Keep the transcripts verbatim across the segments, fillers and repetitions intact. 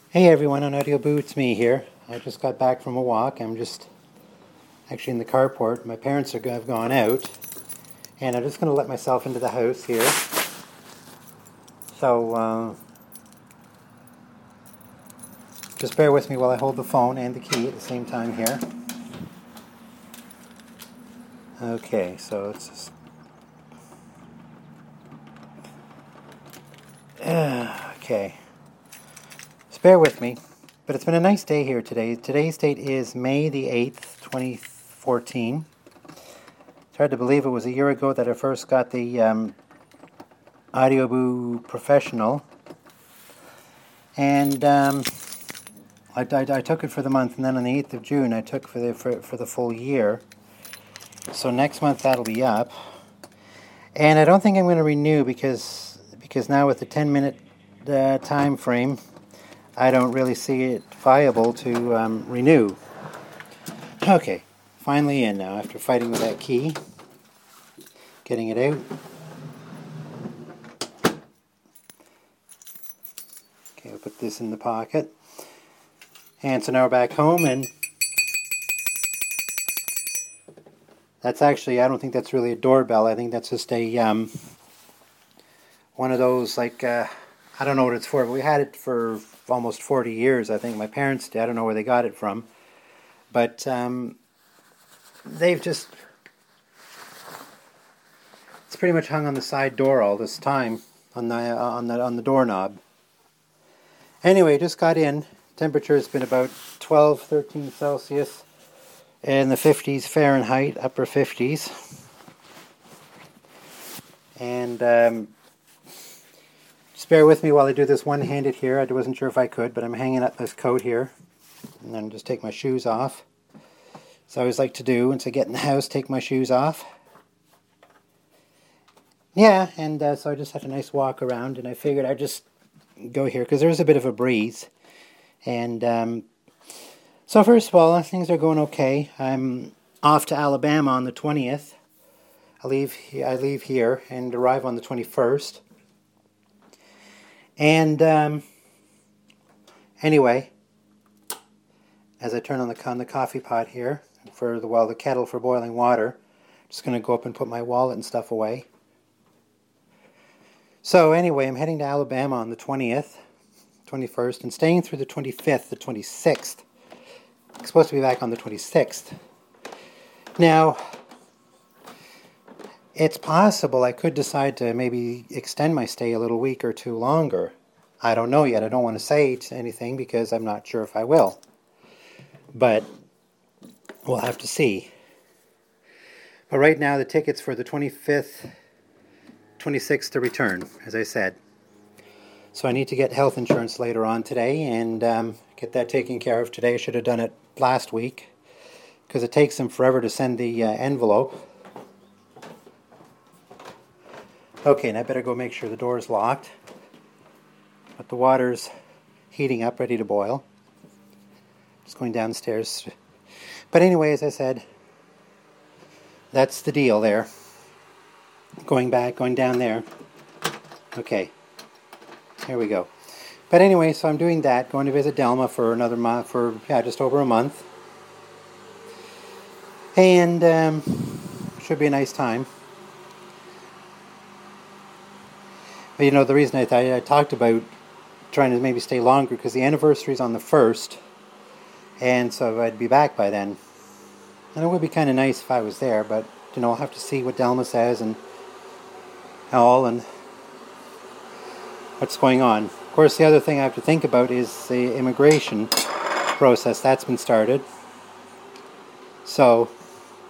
Hey everyone on Audio Boo, it's me here. I just got back from a walk. I'm just actually in the carport. My parents are have gone out, and I'm just going to let myself into the house here. So uh, just bear with me while I hold the phone and the key at the same time here. Okay, so it's just, uh, okay. Just bear with me. But it's been a nice day here today. Today's date is May the eighth, twenty fourteen. It's hard to believe it was a year ago that I first got the um, Audio Boo Professional. And um, I, I, I took it for the month, and then on the eighth of June I took for the for, for the full year. So next month that'll be up. And I don't think I'm going to renew because because now with the ten minute uh, time frame, I don't really see it viable to um, renew. Okay, finally in now after fighting with that key. Getting it out. Okay, I'll put this in the pocket. And so now we're back home, and that's actually, I don't think that's really a doorbell. I think that's just a, um, one of those, like, uh, I don't know what it's for, but we had it for almost forty years, I think. My parents did. I don't know where they got it from. But um, they've just, it's pretty much hung on the side door all this time, on the, uh, on the, on the doorknob. Anyway, just got in. Temperature has been about twelve, thirteen Celsius in the fifties Fahrenheit, upper fifties. And um, just bear with me while I do this one-handed here. I wasn't sure if I could, but I'm hanging up this coat here. And then just take my shoes off. So I always like to do, once I get in the house, take my shoes off. Yeah, and uh, so I just had a nice walk around, and I figured I'd just go here, because there's a bit of a breeze. And um, so first of all, things are going okay. I'm off to Alabama on the twentieth. I leave, I leave here and arrive on the twenty-first. And um, anyway, as I turn on the, on the coffee pot here, for the, well, the kettle for boiling water, I'm just going to go up and put my wallet and stuff away. So anyway, I'm heading to Alabama on the twentieth, twenty-first, and staying through the twenty-fifth, the twenty-sixth. I'm supposed to be back on the twenty-sixth. Now, it's possible I could decide to maybe extend my stay a little week or two longer. I don't know yet. I don't want to say anything because I'm not sure if I will. But we'll have to see. But right now the ticket's for the twenty-fifth, twenty-sixth to return, as I said. So I need to get health insurance later on today and um, get that taken care of today. I should have done it last week because it takes them forever to send the uh, envelope. Okay, and I better go make sure the door is locked. But the water's heating up, ready to boil. Just going downstairs. But anyway, as I said, that's the deal there. Going back, going down there. Okay, here we go. But anyway, so I'm doing that, going to visit Delma for another month, for, yeah, just over a month. And um, should be a nice time. But you know, the reason I, th- I talked about trying to maybe stay longer, because the anniversary is on the first, and so I'd be back by then. And it would be kind of nice if I was there, but, you know, I'll have to see what Delma says and all, and what's going on. Of course, the other thing I have to think about is the immigration process. That's been started. So,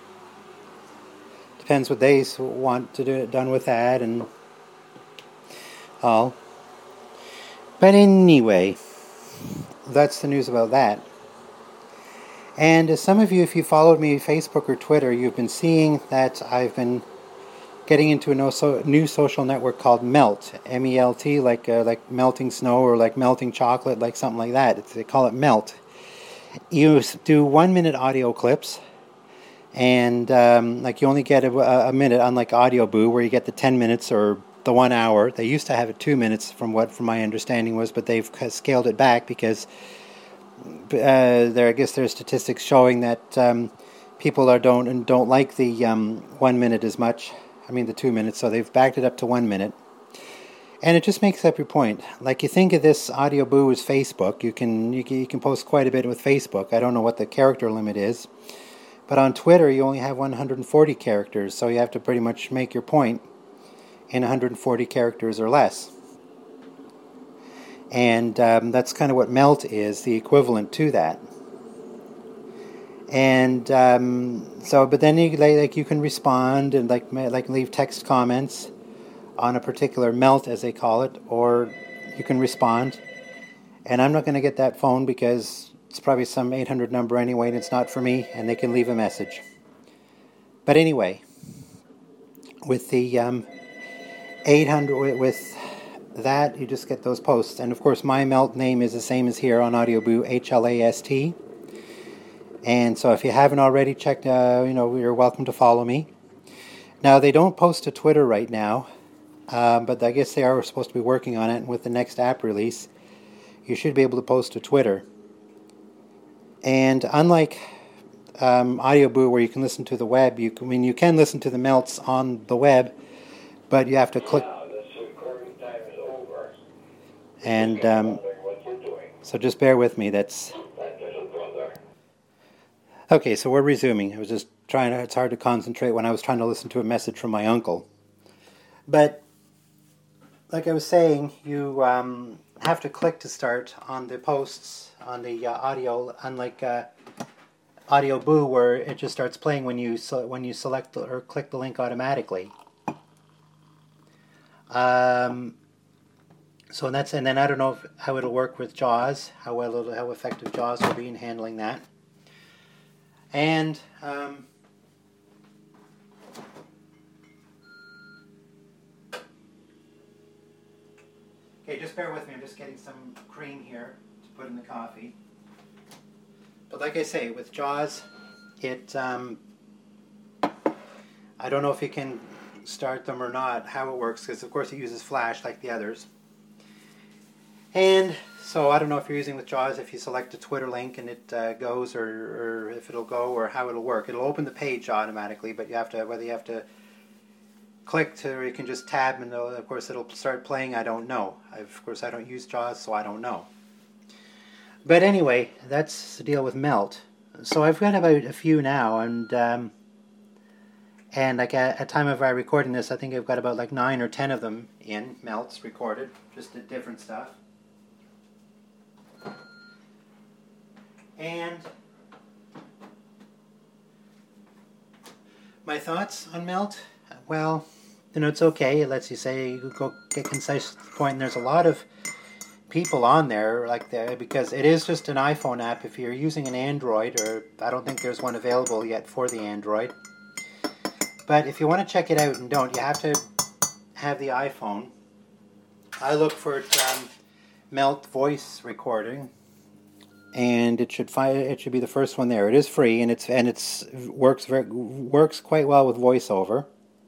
depends what they want to do it done with that, and all. But anyway, that's the news about that. And as some of you, if you followed me on Facebook or Twitter, you've been seeing that I've been getting into a new social network called Melt, M E L T, like uh, like melting snow or like melting chocolate, like something like that. It's, they call it Melt. You do one minute audio clips, and um, like you only get a, a minute, unlike Audio Boo, where you get the ten minutes or the one hour. They used to have it two minutes, from what from my understanding was, but they've scaled it back because uh, there. I guess there are statistics showing that um, people are don't and don't like the um, one minute as much. I mean the two minutes, so they've backed it up to one minute. And it just makes up your point. Like, you think of this Audio Boo as Facebook. You can, you can you can post quite a bit with Facebook. I don't know what the character limit is, but on Twitter you only have one hundred forty characters, so you have to pretty much make your point in one hundred forty characters or less. And um, that's kind of what Melt is, the equivalent to that. And um, so, but then you like you can respond and like like leave text comments on a particular melt, as they call it, or you can respond. And I'm not going to get that phone because it's probably some eight hundred number anyway, and it's not for me, and they can leave a message. But anyway, with the um, eight hundred, with that, you just get those posts. And of course, my melt name is the same as here on Audio Boo, H L A S T. And so if you haven't already checked, uh, you know, you're welcome to follow me. Now, they don't post to Twitter right now. Um, but I guess they are supposed to be working on it, and with the next app release, you should be able to post to Twitter. And unlike um, Audio Boo, where you can listen to the web, you can, I mean, you can listen to the melts on the web, but you have to click. And um, so just bear with me. That's okay. So we're resuming. I was just trying to. It's hard to concentrate when I was trying to listen to a message from my uncle, but. Like I was saying, you um, have to click to start on the posts on the uh, audio, unlike uh, Audio Boo, where it just starts playing when you so when you select or click the link automatically. Um, so that's and then I don't know if, how it'll work with JAWS, how well it'll, how effective JAWS will be in handling that, and. Um, Okay, just bear with me. I'm just getting some cream here to put in the coffee. But like I say, with JAWS, it um, I don't know if you can start them or not, how it works, because of course it uses Flash like the others. And so I don't know if you're using with JAWS, if you select a Twitter link and it uh, goes, or, or if it'll go, or how it'll work. It'll open the page automatically, but you have to, whether you have to click to, or you can just tab, and of course it'll start playing. I don't know. I've, of course, I don't use JAWS, so I don't know. But anyway, that's the deal with Melt. So I've got about a few now, and um, and like at, at time of our recording this, I think I've got about like nine or ten of them in Melts recorded, just the different stuff. And my thoughts on Melt? Well, you know, it's okay. It lets you say, you go get concise to the point, and there's a lot of people on there like that, because it is just an iPhone app. If you're using an Android, or I don't think there's one available yet for the Android, but if you want to check it out and don't, you have to have the iPhone. I look for um, Melt voice recording, and it should find it should be the first one there. It is free, and it's and it's works very works quite well with VoiceOver.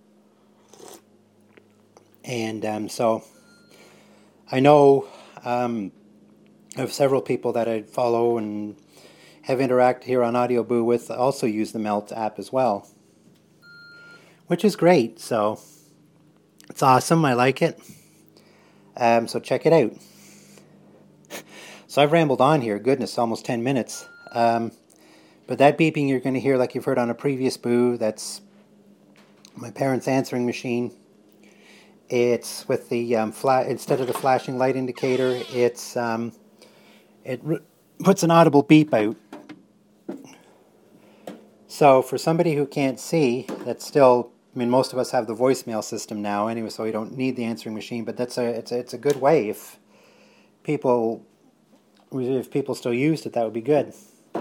And um, so I know um, of several people that I follow and have interacted here on Audio Boo with also use the Melt app as well, which is great. So it's awesome. I like it. Um, so check it out. So I've rambled on here. Goodness, almost ten minutes. Um, but that beeping you're going to hear, like you've heard on a previous Boo, that's my parents' answering machine. It's with the um, fla- instead of the flashing light indicator, it's um, it r- puts an audible beep out. So for somebody who can't see, that's still, I mean, most of us have the voicemail system now anyway, so we don't need the answering machine. But that's a it's a, it's a good way if people if people still used it, that would be good.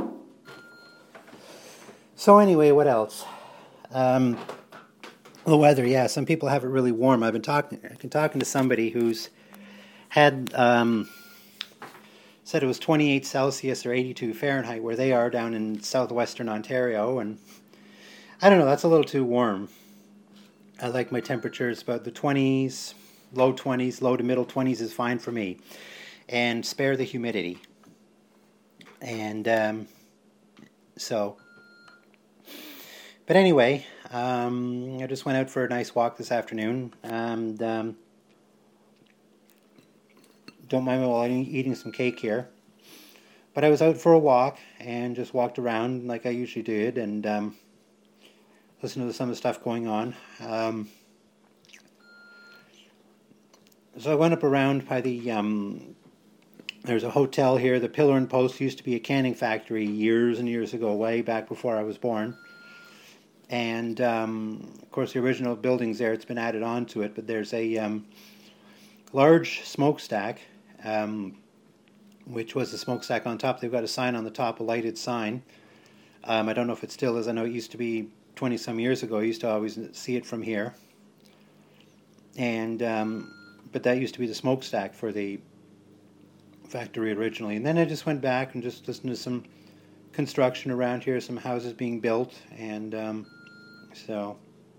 So anyway, what else? Um, The weather, yeah. Some people have it really warm. I've been talking, I've been talking to somebody who's had um, said it was twenty-eight Celsius or eighty-two Fahrenheit where they are down in southwestern Ontario, and I don't know. That's a little too warm. I like my temperatures about the twenties, low twenties, low to middle twenties is fine for me. And spare the humidity. And um, so, but anyway, um, I just went out for a nice walk this afternoon. And um, don't mind me while I'm eating some cake here. But I was out for a walk and just walked around like I usually did and um, listened to some of the stuff going on. Um, so I went up around by the... Um, There's a hotel here. The Pillar and Post used to be a canning factory years and years ago, way back before I was born. And, um, of course, the original building's there. It's been added on to it. But there's a um, large smokestack, um, which was the smokestack on top. They've got a sign on the top, a lighted sign. Um, I don't know if it still is. I know it used to be twenty-some years ago. I used to always see it from here. And um, but that used to be the smokestack for the factory originally. And then I just went back and just listened to some construction around here, some houses being built, and um, so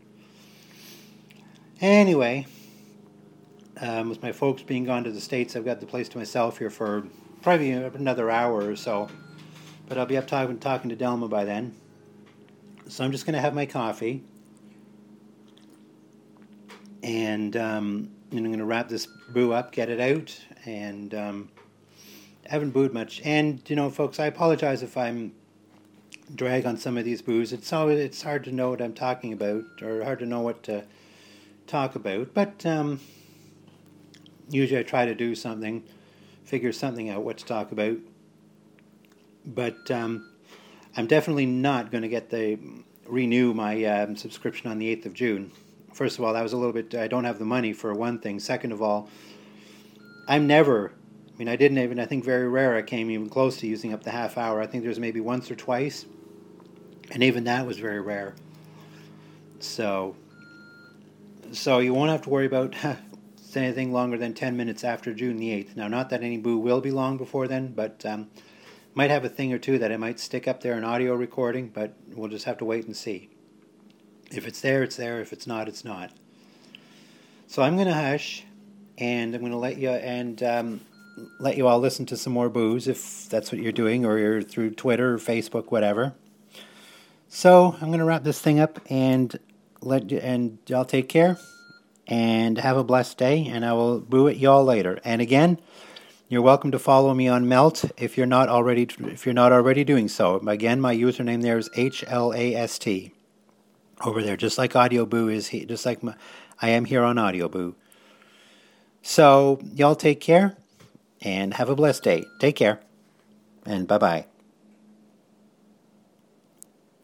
anyway, um, with my folks being gone to the States, I've got the place to myself here for probably another hour or so, but I'll be up talking, talking to Delma by then. So I'm just going to have my coffee, and um, I'm going to wrap this brew up, get it out, and um, I haven't booed much. And, you know, folks, I apologize if I'm drag on some of these boos. It's always, it's hard to know what I'm talking about, or hard to know what to talk about. But um, usually I try to do something, figure something out what to talk about. But um, I'm definitely not going to get the renew my um, subscription on the eighth of June. First of all, that was a little bit, I don't have the money for one thing. Second of all, I'm never... I mean, I didn't even, I think very rare I came even close to using up the half hour. I think there's maybe once or twice, and even that was very rare. So, so you won't have to worry about anything longer than ten minutes after June the eighth. Now, not that any boo will be long before then, but um, might have a thing or two that I might stick up there in audio recording, but we'll just have to wait and see. If it's there, it's there. If it's not, it's not. So I'm going to hush, and I'm going to let you, and... Um, let you all listen to some more boos if that's what you're doing, or you're through Twitter or Facebook, whatever. So I'm going to wrap this thing up and let you, and y'all take care and have a blessed day, and I will boo at y'all later. And again, you're welcome to follow me on Melt if you're not already if you're not already doing so. Again, my username there is H L A S T over there, just like Audio Boo is he, just like my, I am here on Audio Boo. So y'all take care. And have a blessed day. Take care. And bye-bye.